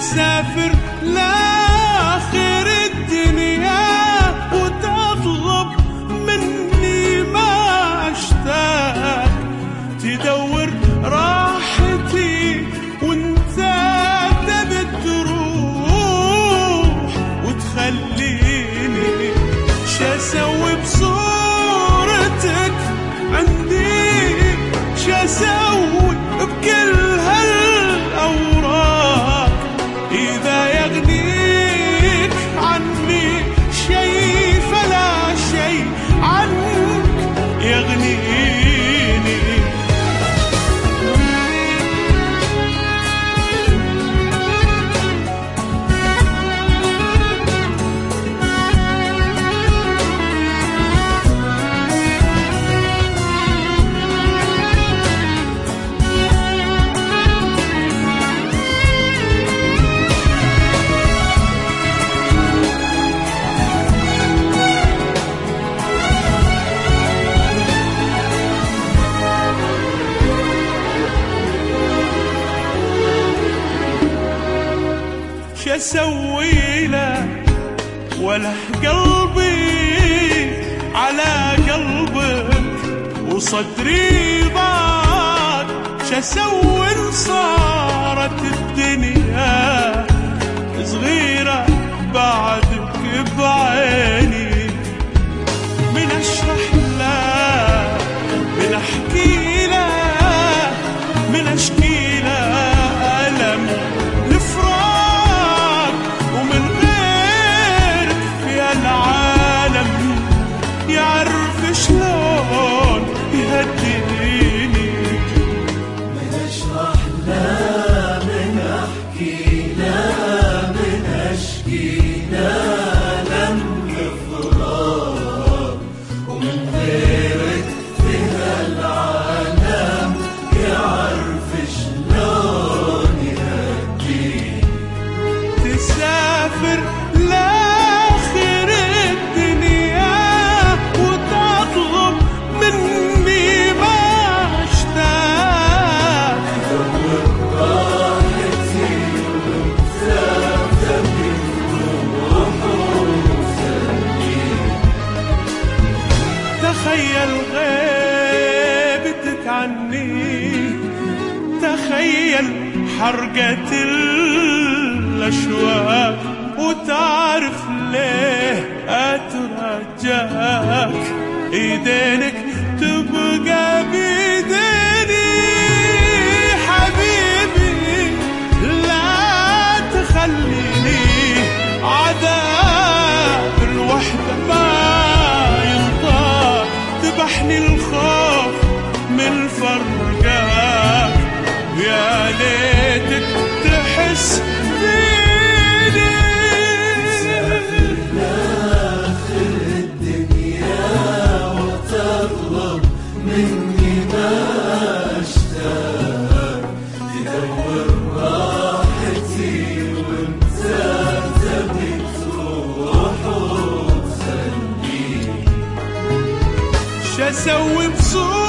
تسافر لآخر الدنيا وتطلب مني ما أشتاق، تدور راحتي وانت تبي تروح وتخليني شاسوي بصورتك عندي، شاسوي بكل هالأوراق إذا يغنيك عني شي فلا شي عنك يغنيني. شاسوي له وله قلبي على قلبك وصدري ضاق، شاسوي إن صارت الدنيا صغيرة بعدك بعيني. من أشرح له من أحكي له من أشكي له ألم الفراق، ومن غيرك في العالم يعرف شلون يهديني. من أشرح له من أحكي له من أشكي له ألم الفراق، ومن غيرك في العالم يعرف شلون يهديني. تسافر لآخر الدنيا وتطلب مني ما أشتاق، تدور راحتي وانت تبي تروح وتسليني. تخيل غيبتك عني، تخيل حرقة الأشواق، وتعرف ليه أترجاك إيدينك تبقى بيديني. حبيبي لا تخليني عذاب الوحدة ما ينطاق، ذبحني الخوف من فرقاك، يا ليتك تحس فيني. لآخر الدنيا وتطلب مني ما أشتاق، تدور راحتي وانت تبي تروح وتسليني. شاسوي بصورتك